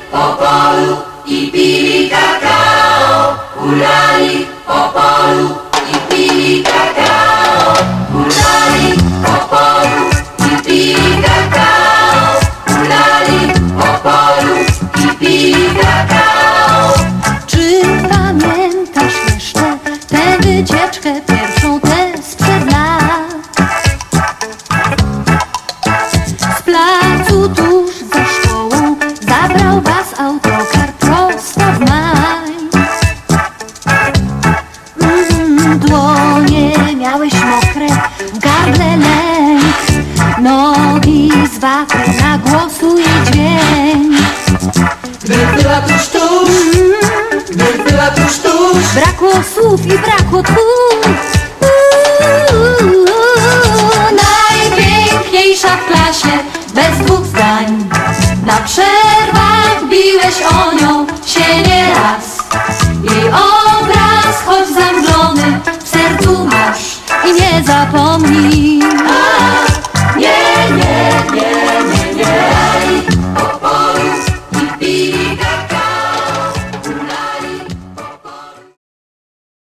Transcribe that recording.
po polu i pili kakao. Hulali po polu i pili kakao. Hulali po polu i pili kakao. Hulali po polu i pili kakao. Czy pamiętasz jeszcze tę wycieczkę pierwszą, tę sprzed lat? Z placu tuż za szkołą zabrał was autokar prosto w maj. Dłonie miałeś mokre, w gardle lęk, nogi z waty, na głosu i dźwięk. Gdy była tuż, gdy była tuż. Brakło słów i brakło tchu. Najpiękniejsza w klasie, bez dwóch zdań. Na przerwach biłeś o nią się nieraz. Jej obraz, choć zamglony, w sercu masz i nie zapomnij.